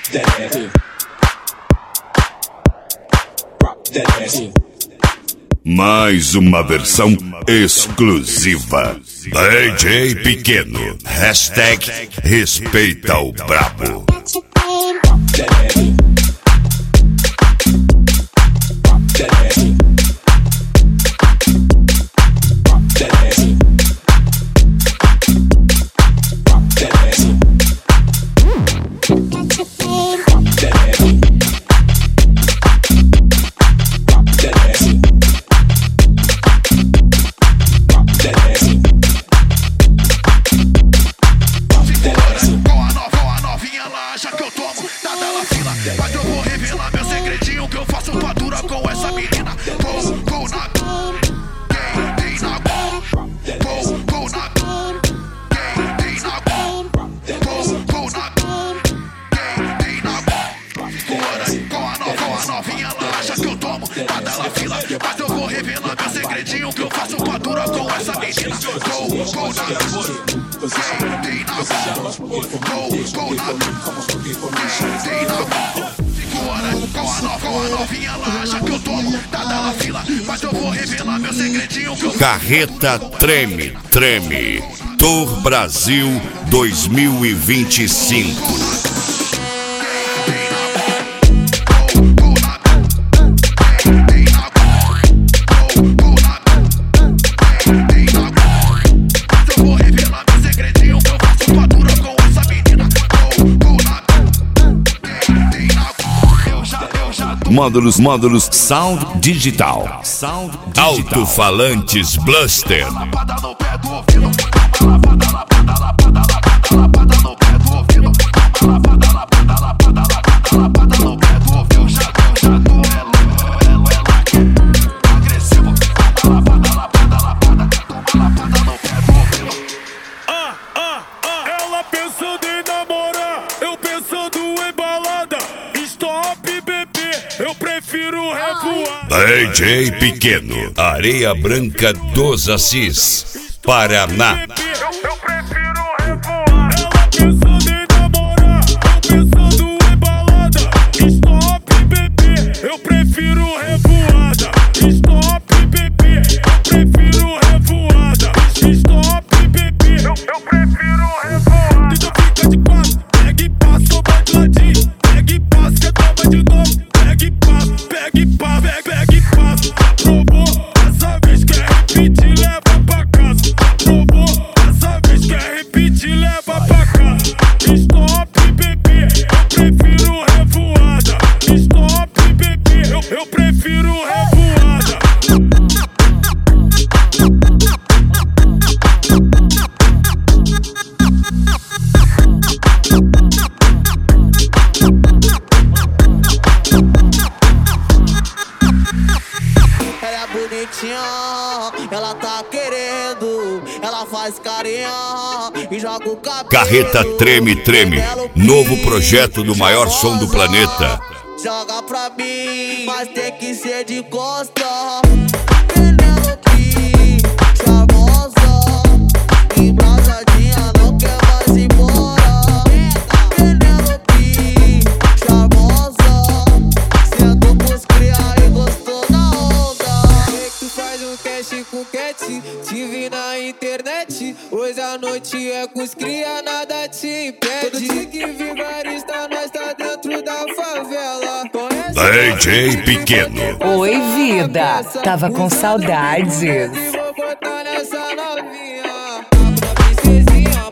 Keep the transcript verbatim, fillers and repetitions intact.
Mais uma versão exclusiva. D J Pequeno. Hashtag respeita o brabo. Mas eu vou revelar meu segredinho que eu faço padura com essa menina. Go, go na tem na go, go na tem na cinco horas com a nova, com a novinha, ela acha que eu tomo, tá na fila. Mas eu vou revelar meu segredinho que eu Carreta Treme, Treme Tour Brasil dois mil e vinte e cinco. Módulos, módulos Sound Digital, Sound Digital. Alto-falantes Bluster. Ela pensando em namorar, eu pensando em balada. Stop, bebê, eu prefiro revoar. D J Pequeno, Areia Branca dos Assis, Paraná. Eu prefiro revoar. Ela pensando em namorar, eu pensando em balada. Stop, bebê, eu prefiro revoada. Stop, bebê, eu prefiro revoada. Stop, bebê, eu, eu prefiro revoada. Então fica de quatro, pega e passa, vai de ladinho. Pega e passa, quer tomar de novo. Pega e passa, pega e passa, pega, pega e passa. Aprovou, essa vez quer repetir, leva pra casa. Aprovou, essa vez quer repetir, leva pra casa. Stop, bebê, eu prefiro revoada. Stop, bebê, eu, eu prefiro revoada. Ela é bonitinha, ela tá querendo, ela faz carinha e joga o cabelo. Carreta Treme, Treme, novo projeto do maior som do planeta. Joga pra mim, mas tem que ser de costa. Penelope, charmosa, embrasadinha, não quer mais ir embora. Penelope, charmosa, sentou pros cria e gostou da onda. Sei que tu faz um teste com cat, te vi na internet. Hoje a noite é com os cria, nada te impede. Todo dia que vigarista, nós tá dentro da favela. D J Pequeno. Oi, vida. Tava com saudades. Vou botar nessa novinha, pra princesinha.